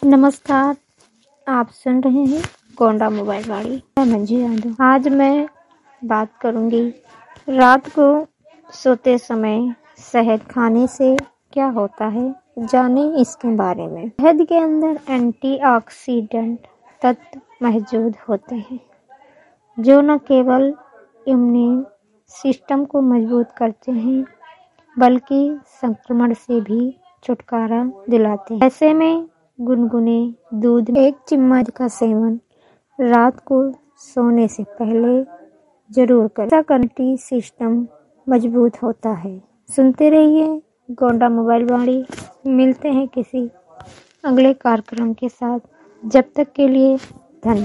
नमस्कार, आप सुन रहे हैं गोंडा मोबाइल वाड़ी। मैं मंजू यादव। आज मैं बात करूंगी रात को सोते समय शहद खाने से क्या होता है, जाने इसके बारे में। शहद के अंदर एंटीऑक्सीडेंट तत्व मौजूद होते हैं जो न केवल इम्यून सिस्टम को मजबूत करते हैं बल्कि संक्रमण से भी छुटकारा दिलाते हैं। ऐसे में गुनगुने दूध 1 चम्मच का सेवन रात को सोने से पहले जरूर करें। इससे इम्यूनिटी सिस्टम मजबूत होता है। सुनते रहिए गोंडा मोबाइल वाड़ी। मिलते हैं किसी अगले कार्यक्रम के साथ। जब तक के लिए